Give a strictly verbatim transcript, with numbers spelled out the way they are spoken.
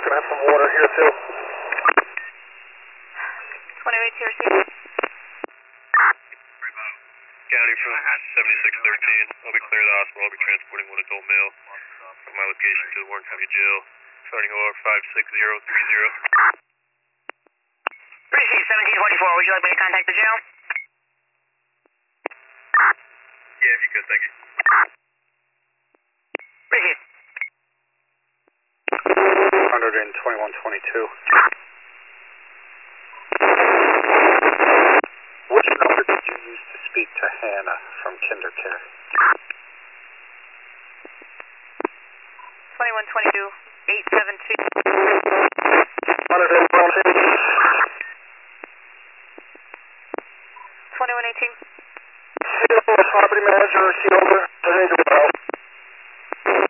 can I have some water here too? twenty-eight T R C. County from seventy-six thirteen. I'll be clear of the hospital. I'll be transporting one adult male from my location to the Warren County Jail. Starting O R five six zero three zero. Appreciate seventeen forty-four. Would you like me to contact the jail? Yeah, if you could, thank you. Appreciate. one twenty-one twenty-two. Which number did you use to speak to Hannah from KinderCare? twenty-one twenty-two, eight seven two. twenty-one eighteen. Property manager, Shielder.